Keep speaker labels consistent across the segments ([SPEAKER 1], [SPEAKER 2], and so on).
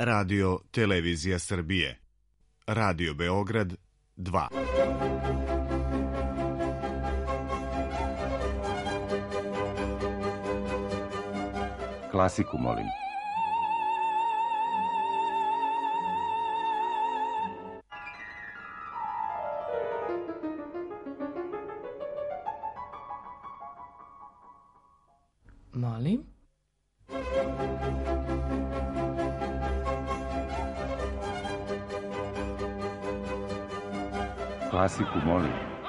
[SPEAKER 1] Radio Televizija Srbije. Radio Beograd 2.
[SPEAKER 2] Klasiku, molim.
[SPEAKER 3] Molim?
[SPEAKER 2] Klasiku, molim.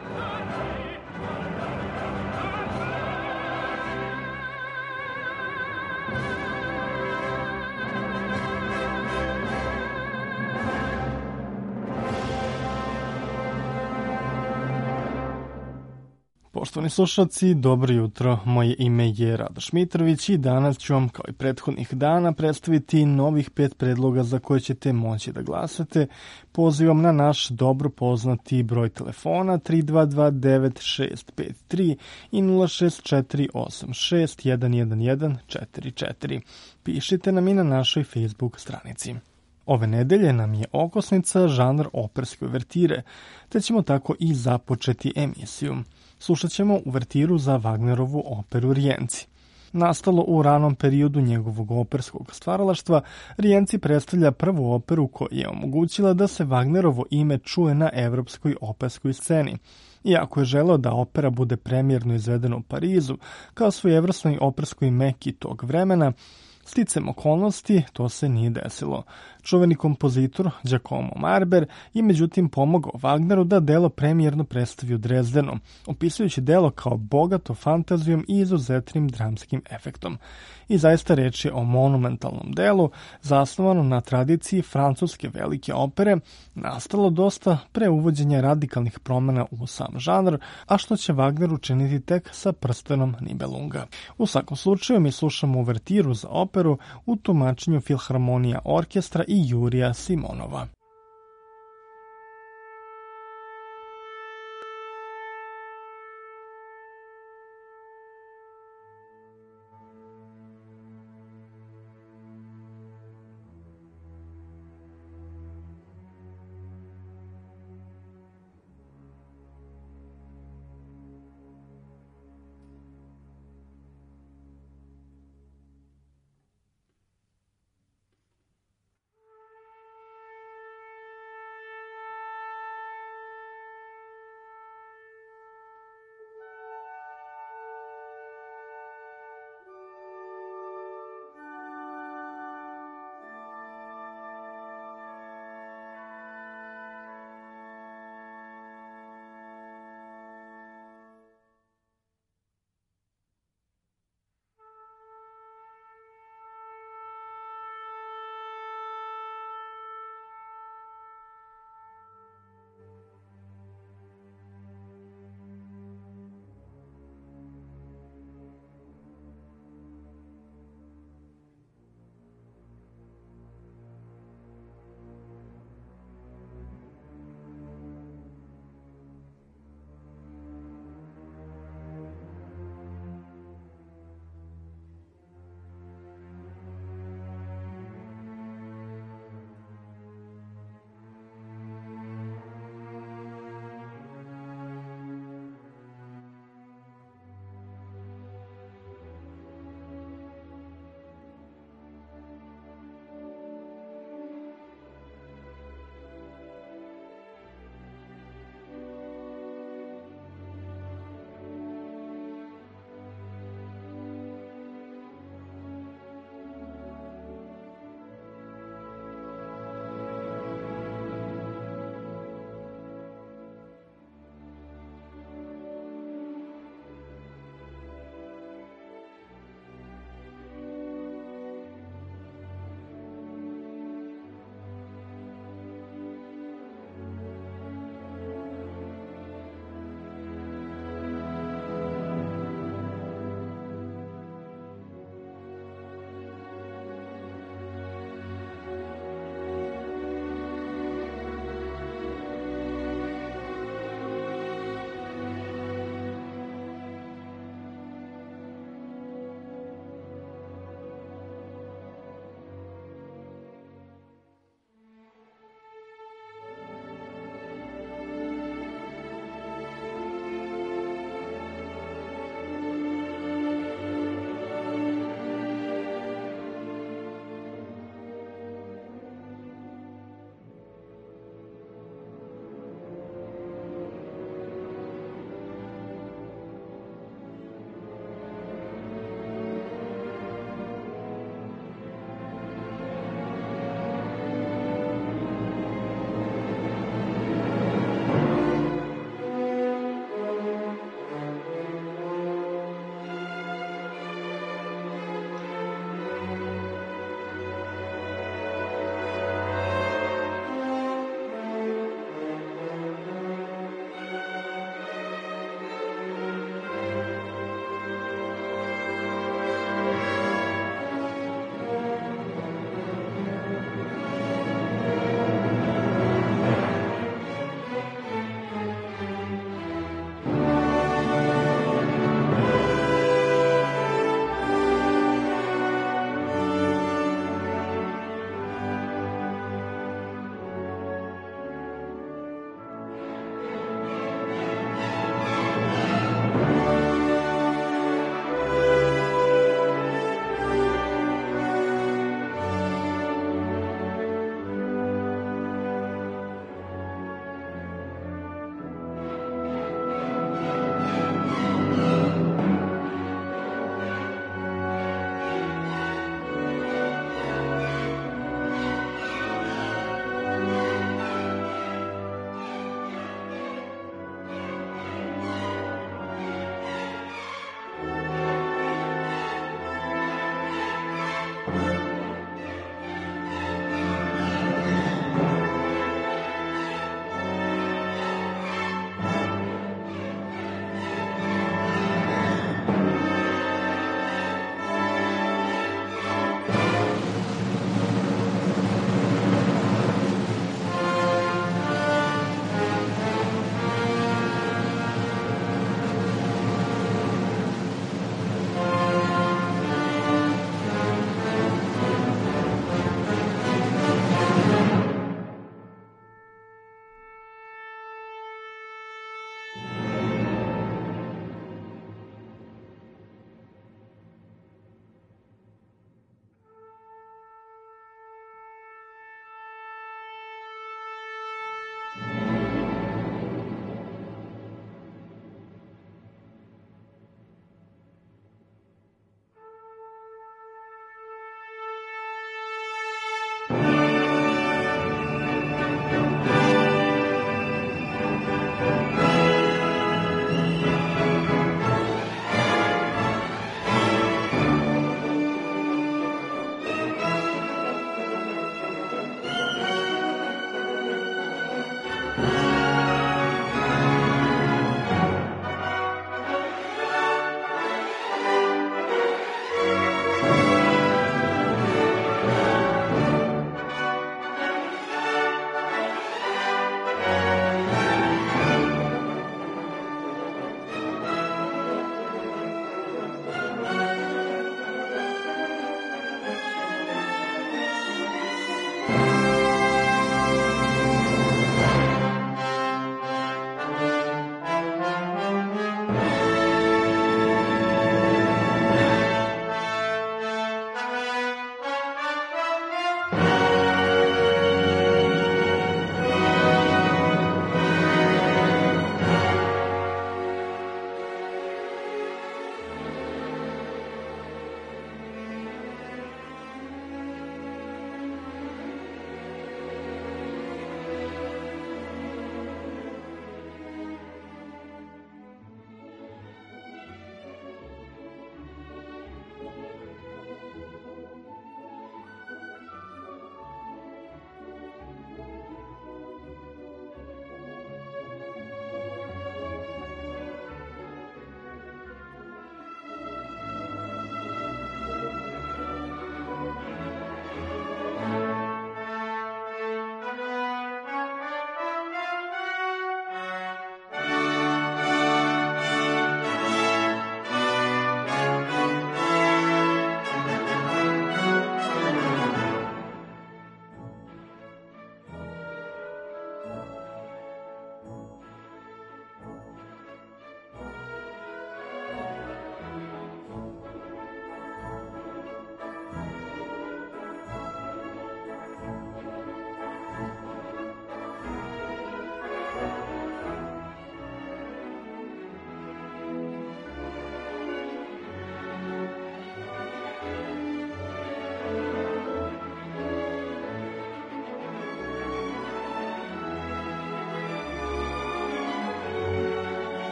[SPEAKER 4] Poštovani slušalci, dobro jutro. Moje ime je Radoš Mitrović i danas ću vam, kao i prethodnih dana, predstaviti novih 5 predloga za koje ćete moći da glasate. Pozivam na naš dobro poznati broj telefona 3229-653 i 06486-11144. Pišite nam i na našoj Facebook stranici. Ove nedelje nam je okosnica žanr operske uvertire, te ćemo tako i započeti emisiju. Slušat ćemo uvertiru za Wagnerovu operu Rijenci. Nastalo u ranom periodu njegovog operskog stvaralaštva, Rijenci predstavlja prvu operu koja je omogućila da se Wagnerovo ime čuje na evropskoj operskoj sceni. Iako je želeo da opera bude premijerno izvedena u Parizu, kao svojevrsnoj operskoj meki tog vremena, sticem okolnosti to se nije desilo. Čuveni kompozitor Giacomo Marber je međutim pomogao Wagneru da delo premijerno predstavi u Drezdenu, opisujući delo kao bogato fantazijom i izuzetnim dramskim efektom. I zaista reč je o monumentalnom delu, zasnovano na tradiciji francuske velike opere, nastalo dosta pre uvođenja radikalnih promjena u sam žanr, a što će Wagner učiniti tek sa Prstenom Nibelunga. U svakom slučaju mi slušamo uvertiru za operu u tumačenju Filharmonija orkestra i Jurija Simonova.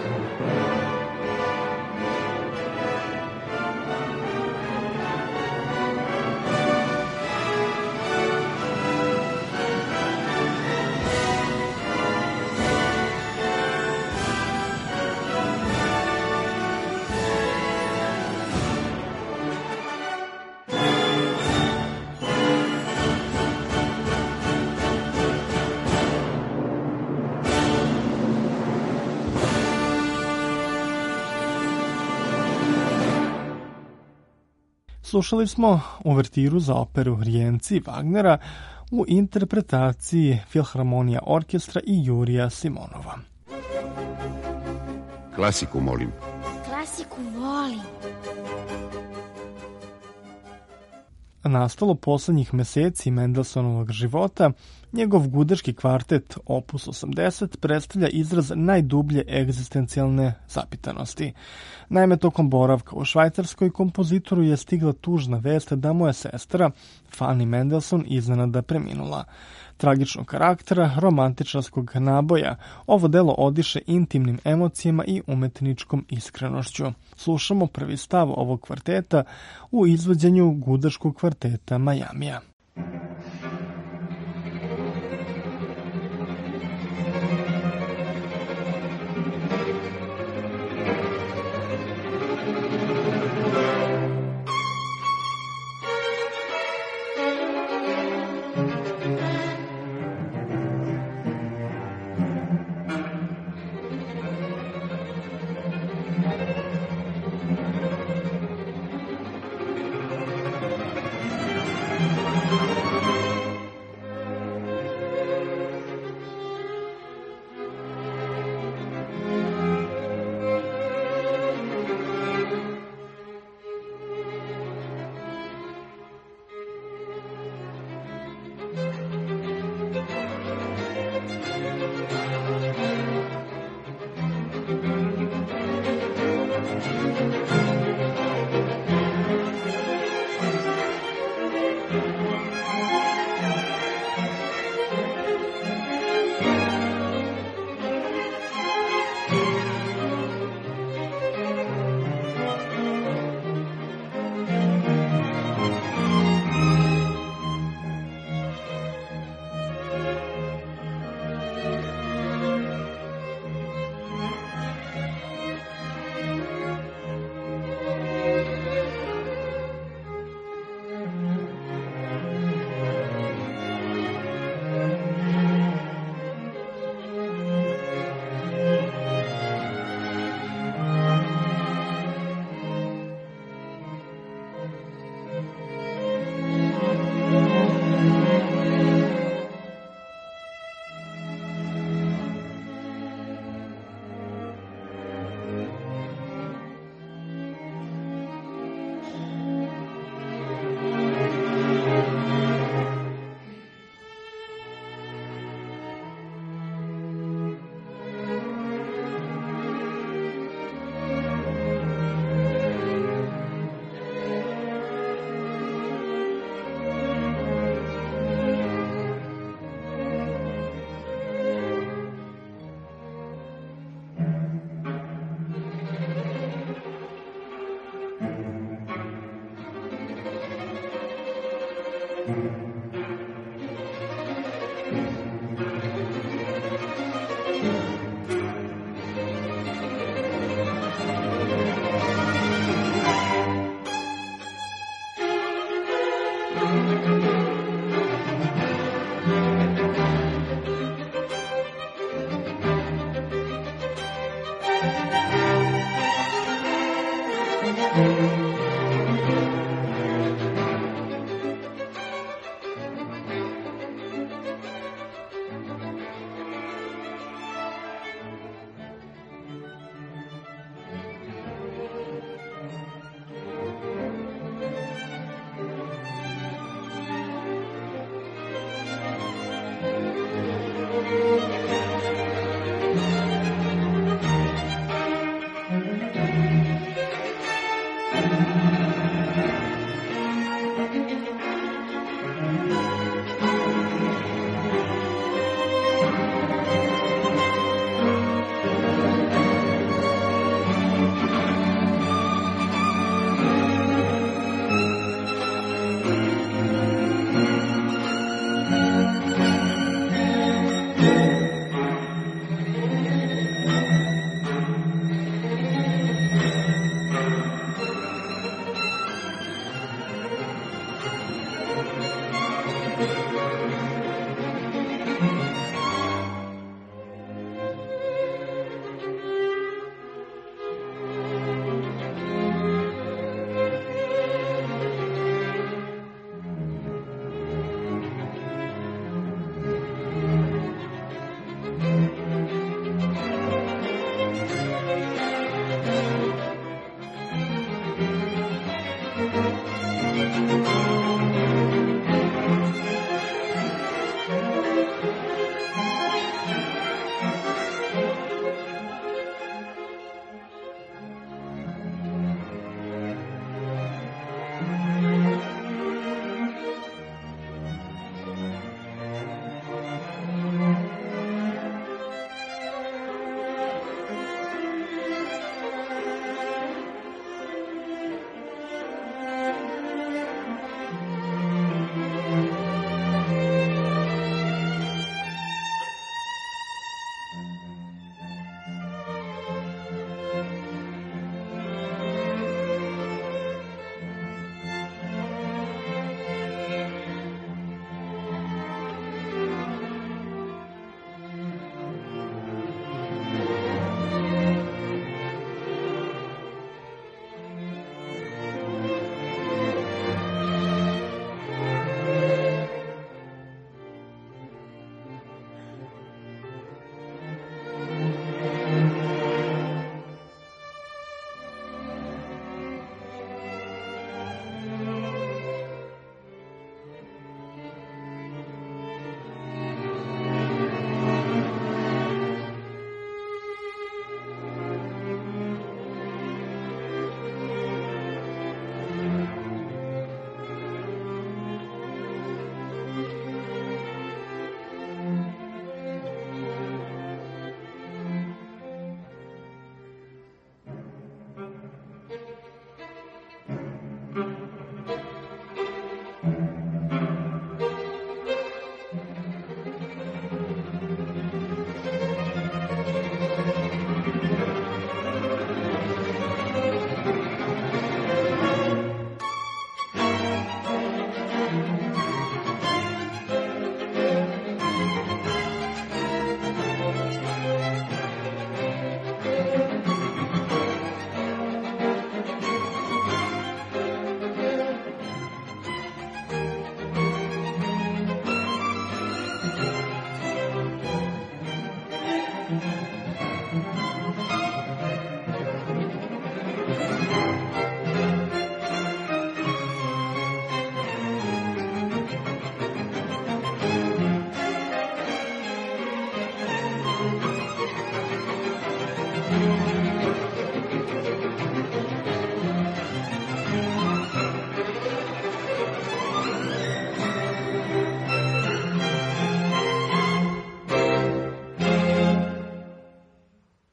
[SPEAKER 4] Slušali smo uvertiru za operu Rijenci Wagnera u interpretaciji Filharmonija orkestra i Jurija Simonova.
[SPEAKER 2] Klasiku, molim.
[SPEAKER 3] Klasiku volim.
[SPEAKER 4] Nastalo poslednjih meseci Mendelsonovog života, njegov gudački kvartet Opus 80 predstavlja izraz najdublje egzistencijalne zapitanosti. Naime, tokom boravka u Švajcarskoj kompozitoru je stigla tužna vest da mu je sestra, Fanny Mendelssohn, iznenada preminula. Tragičnog karaktera, romantičarskog naboja, ovo delo odiše intimnim emocijama i umetničkom iskrenošću. Slušamo prvi stav ovog kvarteta u izvođenju gudačkog kvarteta Majamija.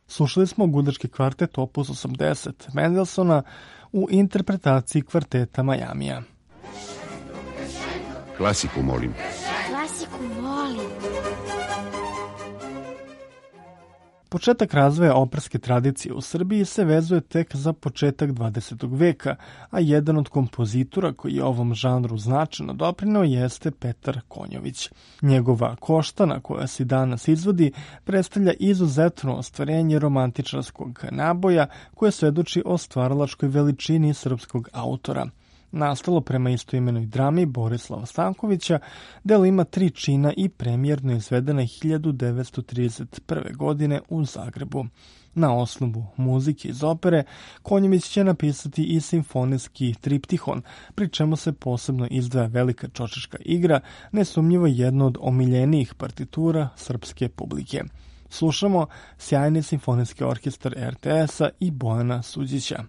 [SPEAKER 4] Slušali smo gudački kvartet opus 80 Mendelssohna u interpretaciji kvarteta Majamija.
[SPEAKER 2] Klasiku molim.
[SPEAKER 3] Klasiku volim.
[SPEAKER 4] Početak razvoja operske tradicije u Srbiji se vezuje tek za početak 20. veka, a jedan od kompozitora koji je ovom žanru značajno doprineo jeste Petar Konjović. Njegova Koštana, koja se danas izvodi, predstavlja izuzetno ostvarenje romantičarskog naboja koje svedoči o stvaralačkoj veličini srpskog autora. Nastalo prema istoimenoj drami Borislava Stankovića, delo ima 3 čina i premijerno izvedena 1931. godine u Zagrebu. Na osnovu muzike iz opere, Konjović će napisati i simfonijski triptihon, pri čemu se posebno izdvaja Velika čočeška igra, nesumnjivo jedno od omiljenijih partitura srpske publike. Slušamo sjajni simfonijski orkestar RTS-a i Bojana Suđića.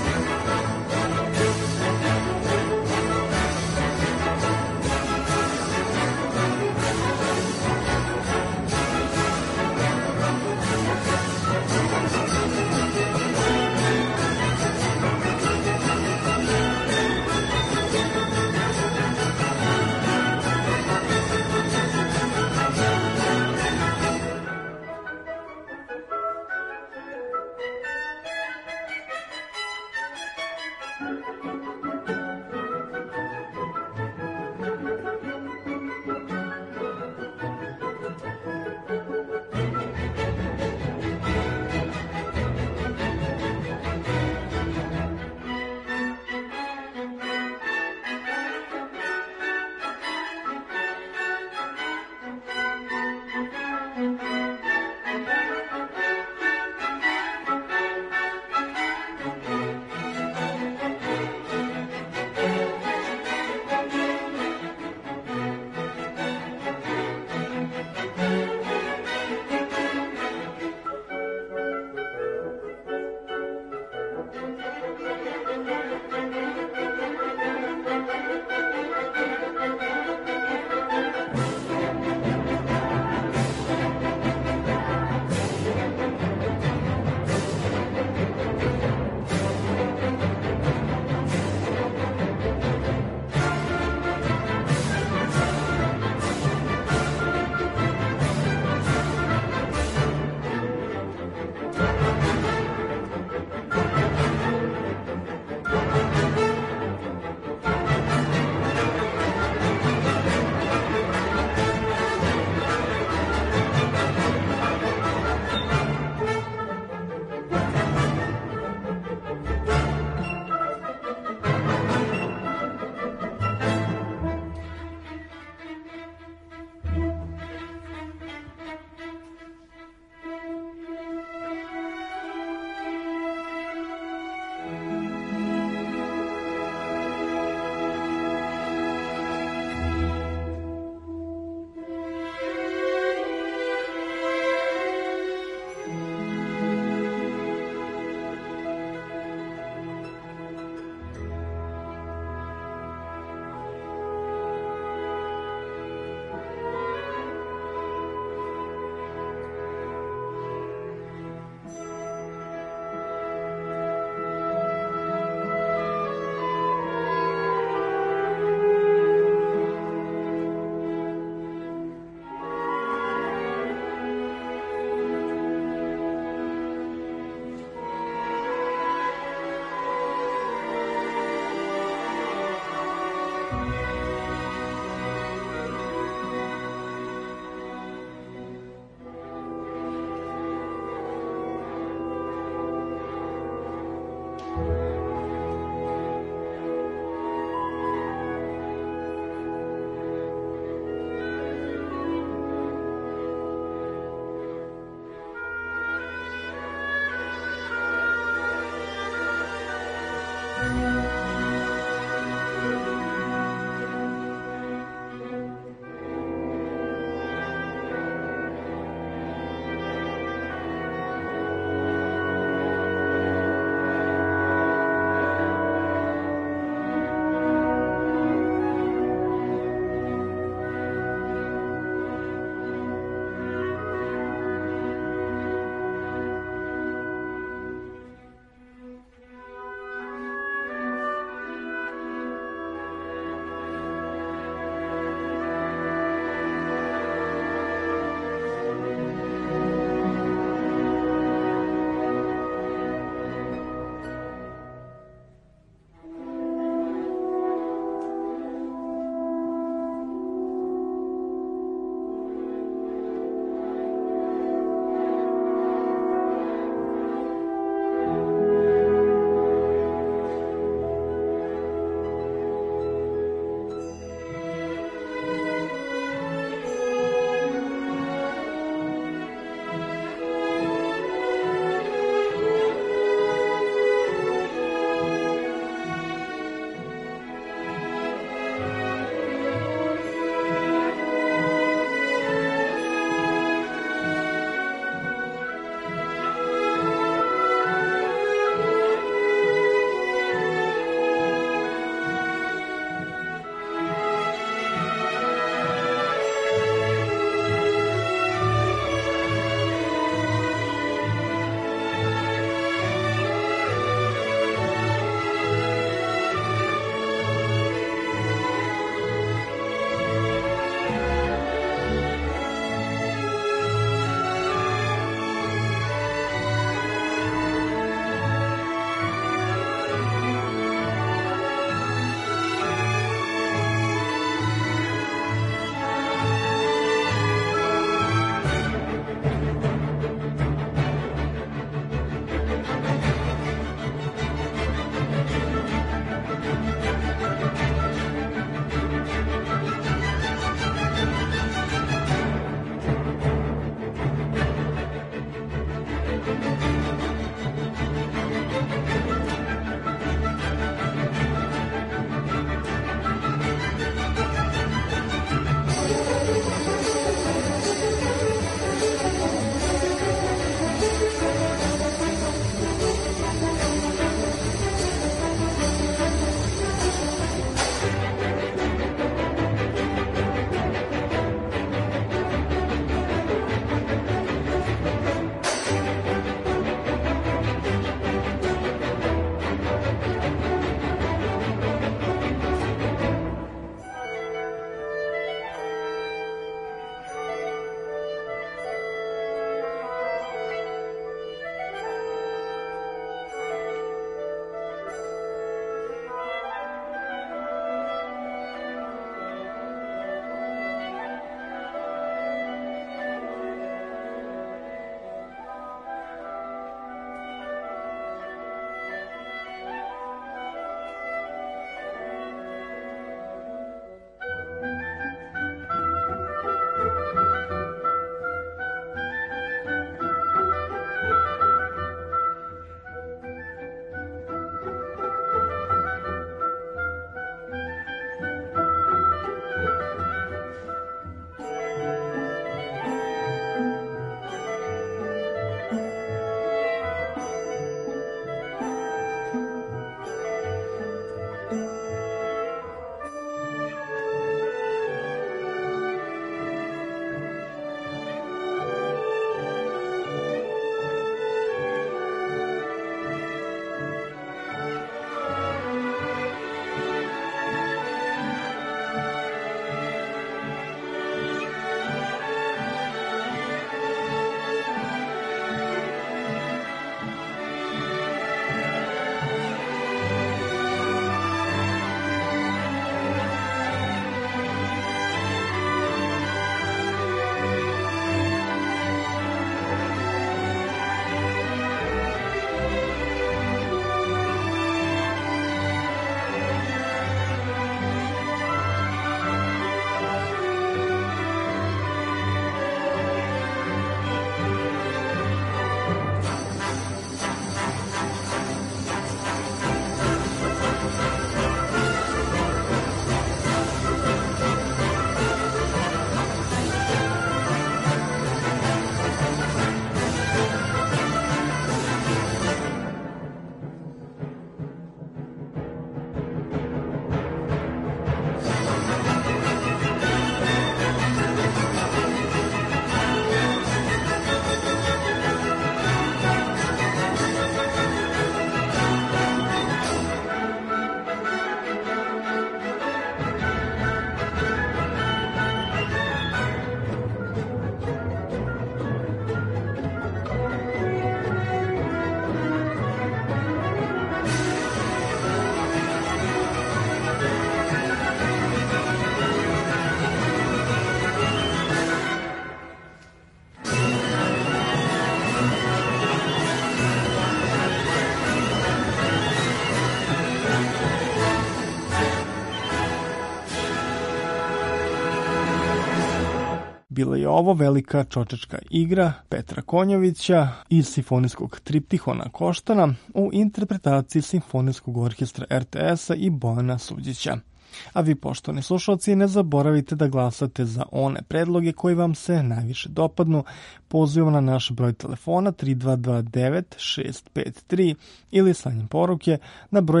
[SPEAKER 4] bila je ovo velika čočečka igra Petra Konjovića iz simfonijskog triptihona Koštana u interpretaciji Simfonijskog orkestra RTS-a i Bojana Suđića. A vi, poštovani slušalci, ne zaboravite da glasate za one predloge koji vam se najviše dopadnu. Pozivamo na naš broj telefona 3229 653 ili slanjem poruke na broj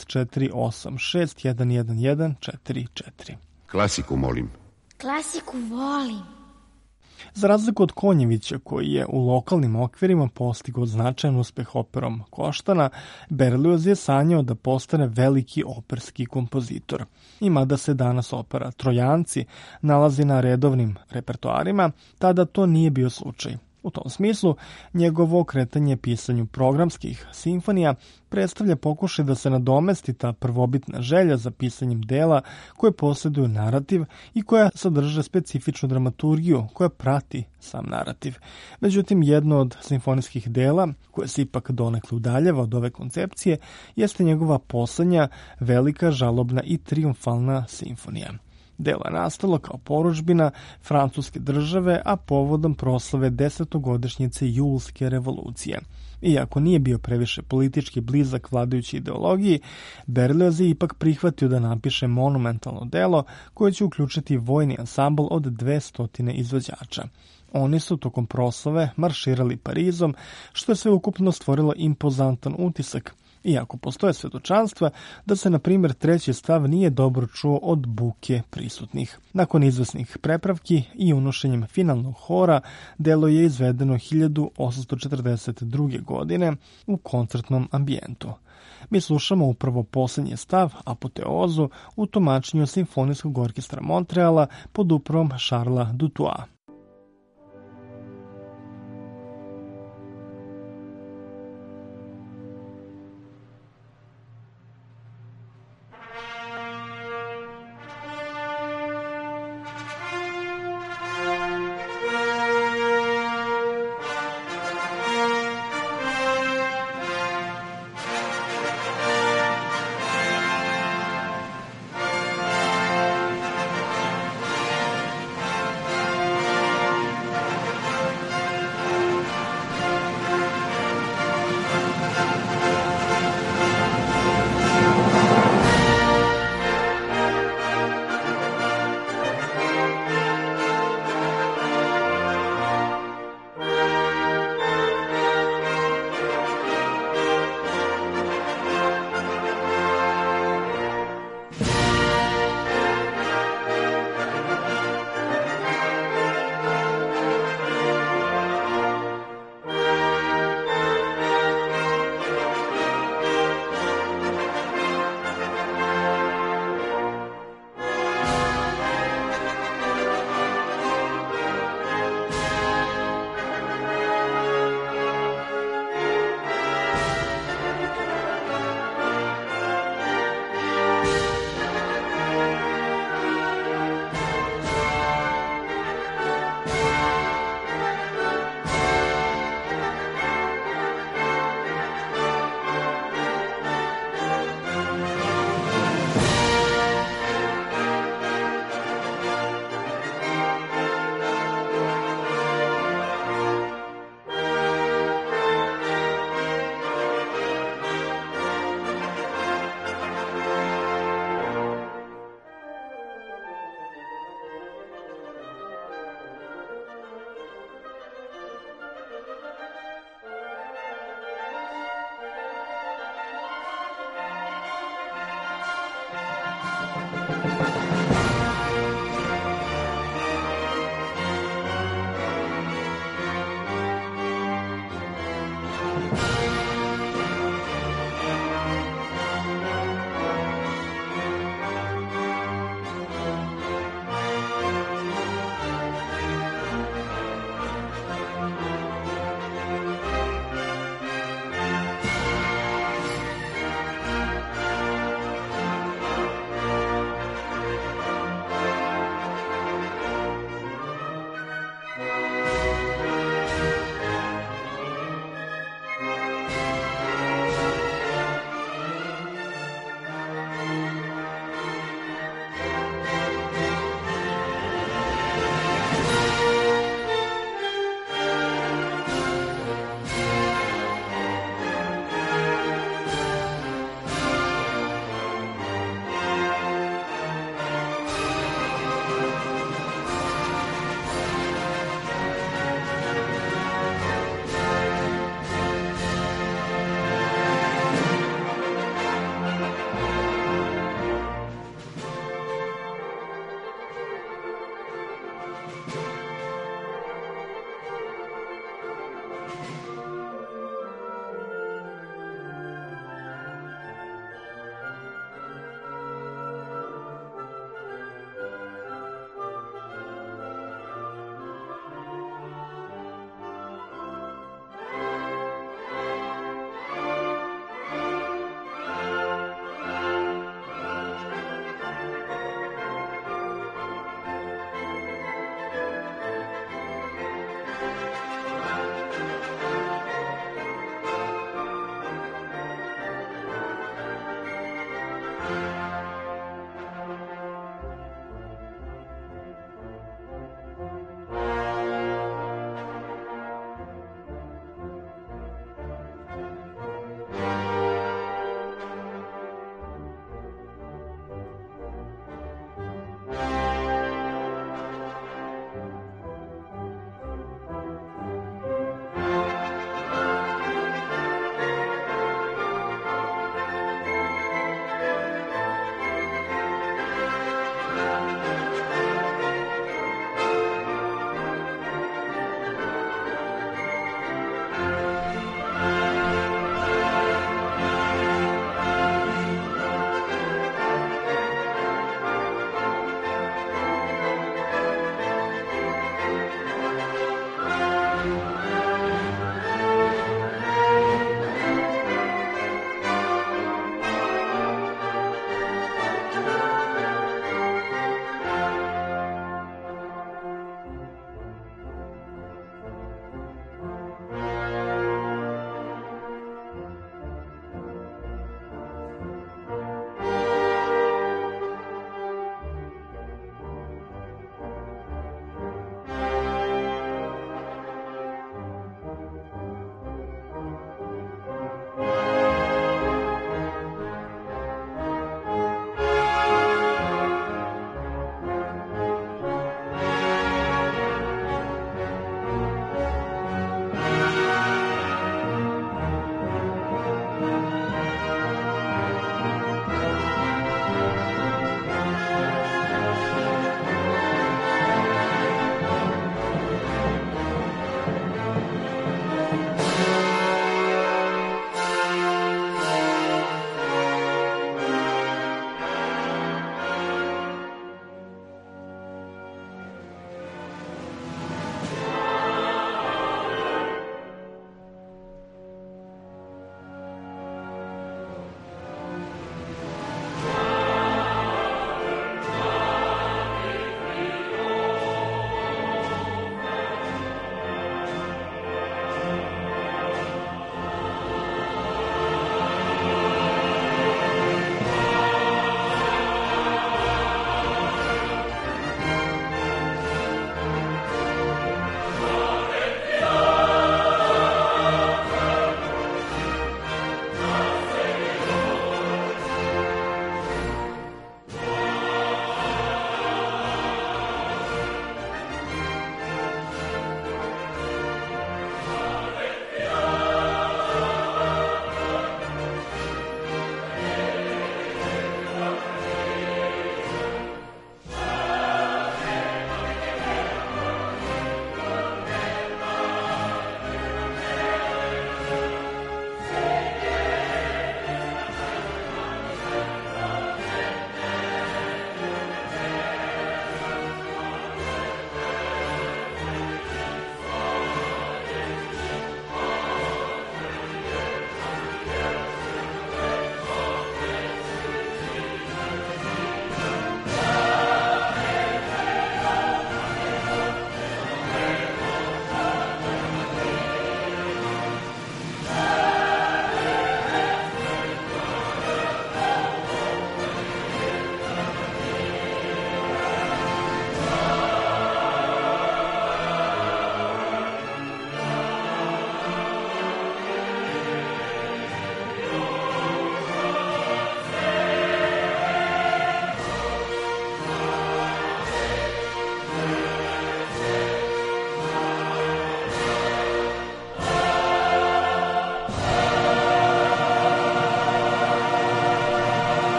[SPEAKER 4] 06486111144.
[SPEAKER 2] Klasiku molim.
[SPEAKER 3] Klasiku volim.
[SPEAKER 4] Za razliku od Konjevića, koji je u lokalnim okvirima postigao značajan uspeh operom Koštana, Berlioz je sanjao da postane veliki operski kompozitor. I mada se danas opera Trojanci nalazi na redovnim repertoarima, tada to nije bio slučaj. U tom smislu, njegovo okretanje pisanju programskih simfonija predstavlja pokušaj da se nadomesti ta prvobitna želja za pisanjem dela koje posjeduju narativ i koja sadrže specifičnu dramaturgiju koja prati sam narativ. Međutim, jedno od simfonijskih dela, koje se ipak donekle udaljava od ove koncepcije, jeste njegova poslednja, velika, žalobna i triumfalna simfonija. Delo je nastalo kao porudžbina francuske države, a povodom proslave 10-godišnjice Julske revolucije. Iako nije bio previše politički blizak vladajućoj ideologiji, Berlioz je ipak prihvatio da napiše monumentalno delo koje će uključiti vojni ansambl od 200 izvođača. Oni su tokom proslave marširali Parizom, što je sve ukupno stvorilo impozantan utisak, iako postoje svedočanstva da se, na primjer, treći stav nije dobro čuo od buke prisutnih. Nakon izvesnih prepravki i unošenjem finalnog hora, delo je izvedeno 1842. godine u koncertnom ambijentu. Mi slušamo upravo posljednji stav, apoteozu, u tumačenju Simfonijskog orkestra Montreala pod upravom Charlesa Dutoit.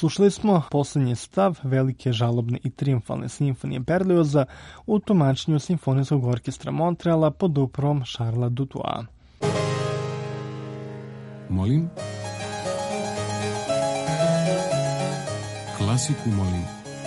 [SPEAKER 4] Slušali smo posljednji stav velike žalobne i triumfalne simfonije Berlioza u tumačenju Simfonijskog orkestra Montreala pod upravom Charlesa Dutoisa.
[SPEAKER 2] Molim? Klasiku molim.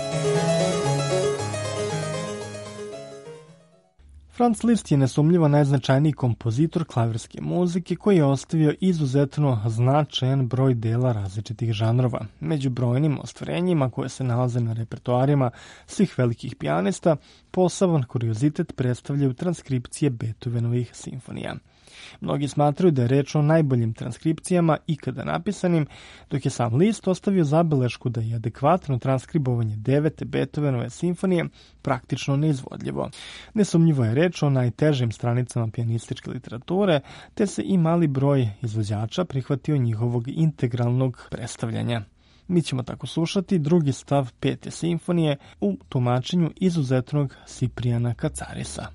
[SPEAKER 4] Franz Liszt je nesumnjivo najznačajniji kompozitor klavirske muzike koji je ostavio izuzetno značajan broj dela različitih žanrova. Među brojnim ostvarenjima koje se nalaze na repertoarima svih velikih pijanista, poseban kuriozitet predstavljaju transkripcije Beethovenovih simfonija. Mnogi smatraju da je reč o najboljim transkripcijama ikada napisanim, dok je sam Liszt ostavio zabelešku da je adekvatno transkribovanje 9. Beethovenove simfonije praktično neizvodljivo. Nesumnjivo je reč o najtežim stranicama pijanističke literature, te se i mali broj izvođača prihvatio njihovog integralnog predstavljanja. Mi ćemo tako slušati drugi stav 5. simfonije u tumačenju izuzetnog Siprijana Kacarisa.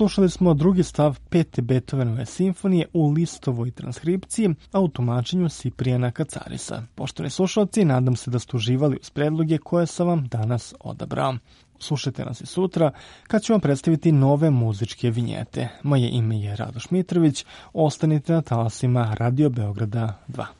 [SPEAKER 4] Slušali smo drugi stav 5. Beethovenove simfonije u listovoj transkripciji, a u tumačenju Siprijana Kacarisa. Poštovani slušalci, nadam se da ste uživali uz predloge koje sam vam danas odabrao. Slušajte nas i sutra kad ću vam predstaviti nove muzičke vinjete. Moje ime je Radoš Mitrović, ostanite na talasima Radio Beograda 2.